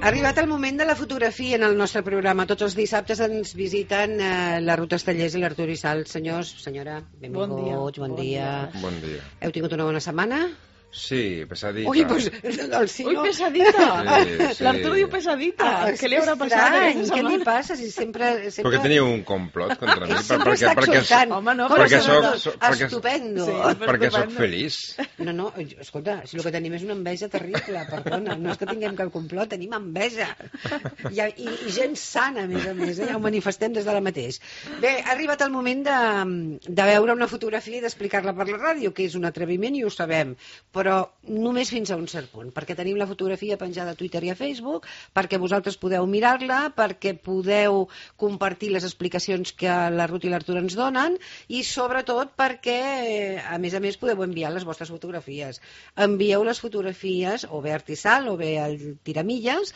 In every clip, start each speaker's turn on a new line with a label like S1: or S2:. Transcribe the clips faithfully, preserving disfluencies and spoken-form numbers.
S1: Ha arribat el moment de la fotografia en el nostre programa. Tots els dissabtes ens visiten eh, la Ruth Estellers i l'Artur Isal. Senyors, senyora, benvinguts, bon dia. Bon, bon dia. dia.
S2: Bon dia.
S1: Heu tingut una bona setmana?
S2: Sí, pesadita.
S1: Ui, pues, el senyor...
S3: Ui, pesadita!
S2: Sí, sí.
S3: L'Artur diu pesadita.
S1: Ah,
S3: Què li haurà passat aquesta
S1: Què
S3: setmana?
S1: li passa? Si sempre... sempre...
S2: Perquè tenia un complot contra mi.
S1: Sempre
S2: perquè,
S1: està
S2: perquè,
S1: exultant.
S3: Home, no,
S2: perquè
S1: Con
S2: soc, soc, perquè,
S1: estupendo.
S3: Sí.
S2: perquè soc feliç.
S1: No, no, escolta, si el que tenim és una enveja terrible, perdona, no és que tinguem que el complot, tenim enveja. I, i, i gent sana, a més a més, eh? Ja ho manifestem des de la mateix. Bé, ha arribat el moment de, de veure una fotografia i d'explicar-la per la ràdio, que és un atreviment i ho sabem, però només fins a un cert punt, perquè tenim la fotografia penjada a Twitter i a Facebook, perquè vosaltres podeu mirar-la, perquè podeu compartir les explicacions que la Ruth i l'Artur ens donen i sobretot perquè, a més a més, podeu enviar les vostres fotografies. Envieu les fotografies o bé a Artisal o bé al Tiramilles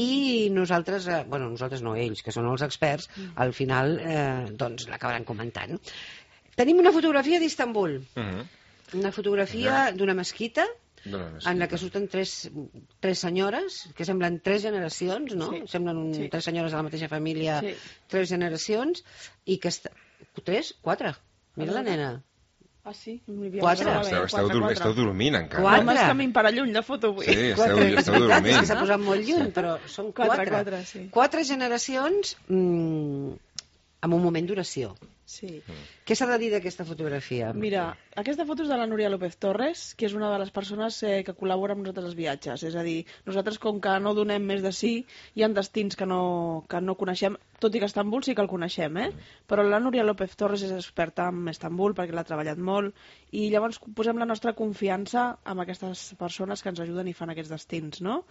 S1: i nosaltres, eh, bueno, nosaltres no, ells, que són els experts, al final eh, doncs l'acabaran comentant. Tenim una fotografia d'Istanbul,
S2: Uh -huh.
S1: una fotografia d'una mesquita en la que surten tres, tres senyores, que semblen tres generacions, no?
S3: Sí.
S1: Semblen un,
S3: Sí.
S1: tres senyores de la mateixa família,
S3: Sí.
S1: tres generacions, i que... Està... Tres? Quatre? Mira la nena.
S3: Ah, sí? M'hi havia
S1: Quatre.
S3: posat a
S2: Esteu,
S3: veure.
S2: esteu, dur, esteu dormint encara.
S1: Quatre.
S3: Home, és que m'hi para lluny la foto avui.
S2: Sí, esteu,
S1: Quatre. És
S2: esteu
S1: veritat, és que
S2: dormint.
S1: s'ha posat molt lluny, però són quatre.
S3: Quatre, quatre, sí.
S1: Quatre generacions mm, amb un moment d'oració.
S3: Sí.
S1: Què s'ha de dir d'aquesta fotografia?
S3: Mira, aquesta foto és de la Núria López Torres, que és una de les persones eh, que col·labora amb nosaltres als viatges. És a dir, nosaltres, com que no donem més de sí, hi ha destins que no, que no coneixem, tot i que Estambul sí que el coneixem, eh? Però la Núria López Torres és experta en Estambul perquè l'ha treballat molt, i llavors posem la nostra confiança en aquestes persones que ens ajuden i fan aquests destins, no?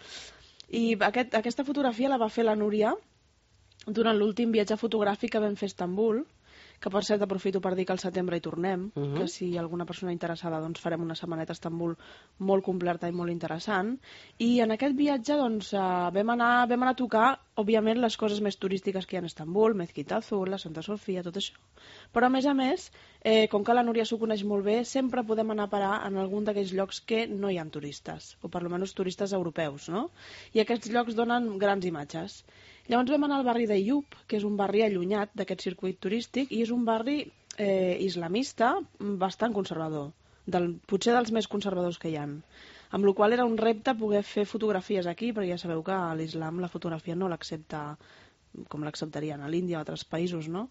S3: I aquest, aquesta fotografia la va fer la Núria durant l'últim viatge fotogràfic que vam fer a Estambul, que per cert aprofito per dir que al setembre hi tornem, uh -huh. que si alguna persona interessada doncs farem una setmaneta a Estambul molt completa i molt interessant, i en aquest viatge doncs eh, vam, anar, vam anar a tocar òbviament les coses més turístiques que hi ha a Estambul, Mezquita Azul, la Santa Sofia, tot això, però a més a més, eh, com que la Núria s'ho coneix molt bé, sempre podem anar a parar en algun d'aquells llocs que no hi ha turistes, o per almenys turistes europeus, no? I aquests llocs donen grans imatges. Llavors vam anar al barri d'Ayub, que és un barri allunyat d'aquest circuit turístic, i és un barri eh, islamista bastant conservador, del, potser dels més conservadors que hi ha. Amb la qual era un repte poder fer fotografies aquí, perquè ja sabeu que a l'islam la fotografia no l'accepta com l'acceptarien a l'Índia o a altres països, no?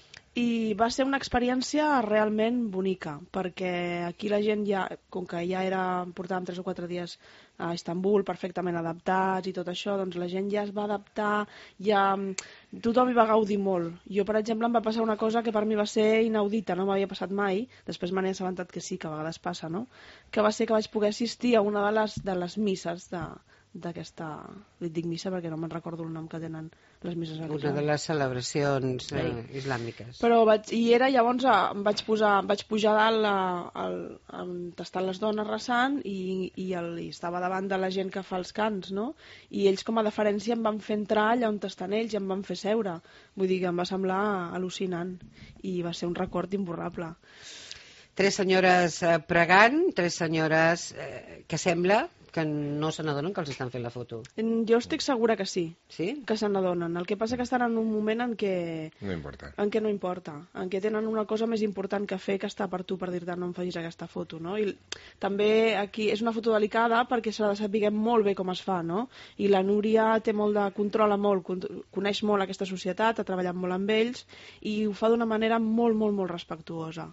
S3: I va ser una experiència realment bonica, perquè aquí la gent ja, com que ja era, portàvem tres o quatre dies a Istanbul perfectament adaptats i tot això, doncs la gent ja es va adaptar, ja tothom hi va gaudir molt. Jo, per exemple, em va passar una cosa que per mi va ser inaudita, no m'havia passat mai, després me n'he assabentat que sí, que a vegades passa, no? Que va ser que vaig poder assistir a una de les, de les misses de d'aquesta, li dic missa perquè no me'n recordo el nom que tenen les misses a
S1: Una de les celebracions eh, islàmiques.
S3: Però vaig, i era llavors em vaig posar, em vaig pujar a dalt a, a, a, on estan les dones resant i, i, el, i estava davant de la gent que fa els cants, no? I ells com a deferència em van fer entrar allà on estan ells i em van fer seure. Vull dir que em va semblar al·lucinant i va ser un record imborrable.
S1: Tres senyores eh, pregant, tres senyores eh, que sembla que no se n'adonen que els estan fent la foto.
S3: Jo estic segura que sí,
S1: Sí?
S3: que se n'adonen. El que passa que estan en un moment en què,
S2: No importa.
S3: en què no importa, en què tenen una cosa més important que fer que està per tu per dir-te no em facis aquesta foto, no? I també aquí és una foto delicada perquè s'ha de saber molt bé com es fa, no? I la Núria té molt de, controla molt, coneix molt aquesta societat, ha treballat molt amb ells i ho fa d'una manera molt, molt, molt respectuosa.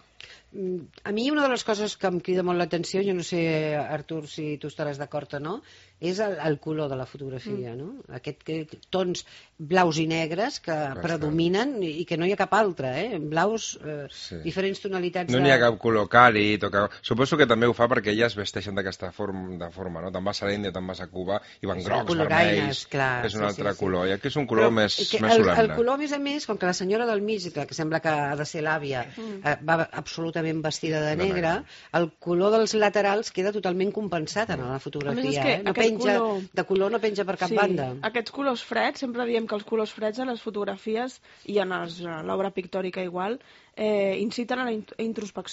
S1: A mi una de les coses que em crida molt l'atenció, jo no sé, Artur, si tu estaràs d'acord o no, és el, el color de la fotografia, mm. no? Aquest que, tons blaus i negres que
S2: Bastant.
S1: predominen i que no hi ha cap altre, eh? Blaus, eh,
S2: Sí.
S1: diferents tonalitats.
S2: No n'hi ha cap color càlid. O que... Suposo que també ho fa perquè elles vesteixen d'aquesta forma, de forma, no? Te'n vas a l'Índia, te'n vas a Cuba i van
S1: Sí,
S2: grocs,
S1: coloraines,
S2: vermells,
S1: clar,
S2: és un
S1: sí,
S2: altre
S1: sí, sí.
S2: color. I aquí és un color
S1: Però
S2: més,
S1: que
S2: més
S1: el,
S2: solemne.
S1: el color, a més a més, com que la senyora del mig, que, que sembla que ha de ser l'àvia,
S3: Mm.
S1: eh, va absolutament vestida de
S2: De
S1: negre,
S2: negre.
S1: el color dels laterals queda totalment compensat en la
S3: A més, és
S1: fotografia.
S3: que
S1: Eh? No
S3: aquest
S1: penja,
S3: color-
S1: de color no penja per cap
S3: Sí,
S1: banda.
S3: aquests colors freds, sempre diem que els colors freds a les fotografies i en els- a l'obra pictòrica igual, eh, inciten a la int- introspecció.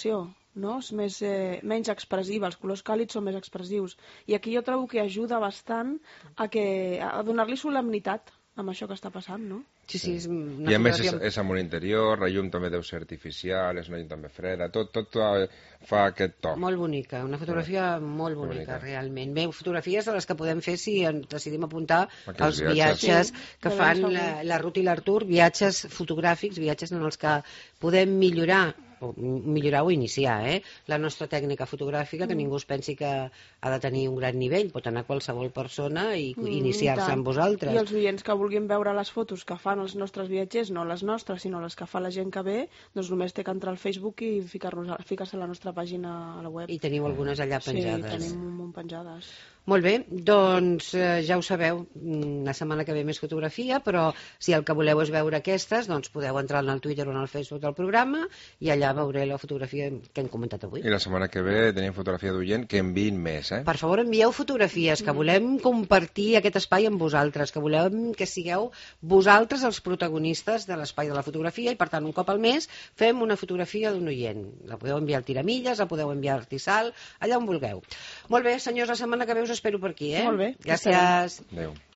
S3: no? És més, eh, menys expressiva, els colors càlids són més expressius. I aquí jo trobo que ajuda bastant a, que, a donar-li solemnitat amb això que està passant, no?
S1: Sí, sí, és una
S2: I a més és,
S1: fotografia...
S2: és amb un interior, la llum també deu ser artificial, és una llum també freda, tot, tot eh, fa aquest to.
S1: Molt bonica, una fotografia molt bonica,
S2: bonica.
S1: realment. Bé, fotografies de les que podem fer si en decidim apuntar
S2: Aquests
S1: els viatges
S3: Sí,
S1: que
S3: de
S1: fan
S3: ben
S1: la,
S3: segur.
S1: la Ruth i l'Artur, viatges fotogràfics, viatges en els que podem millorar o millorar o iniciar eh? la nostra tècnica fotogràfica, que ningú es pensi que ha de tenir un gran nivell, pot anar qualsevol persona i
S3: Mm,
S1: iniciar-se
S3: i tant.
S1: amb vosaltres.
S3: I els oients que vulguin veure les fotos que fan els nostres viatgers, no les nostres, sinó les que fa la gent que ve, doncs només té que entrar al Facebook i ficar-nos- ficar-se a la nostra pàgina a la web.
S1: I teniu algunes allà penjades.
S3: Sí, tenim un munt penjades.
S1: Molt bé, doncs eh, ja ho sabeu, mm, la setmana que ve més fotografia, però si el que voleu és veure aquestes, doncs podeu entrar en el Twitter o en el Facebook del programa i allà veureu la fotografia que hem comentat avui.
S2: I la setmana que ve tenim fotografia d'oient, que enviïn més, eh?
S1: Per favor, envieu fotografies, que volem compartir aquest espai amb vosaltres, que volem que sigueu vosaltres els protagonistes de l'espai de la fotografia i, per tant, un cop al mes fem una fotografia d'un oient. La podeu enviar al Tiramilles, la podeu enviar a Artisal, allà on vulgueu. Molt bé, senyors, la setmana que ve us espero per aquí, eh?
S3: Molt bé,
S1: Gràcies.
S2: Adéu.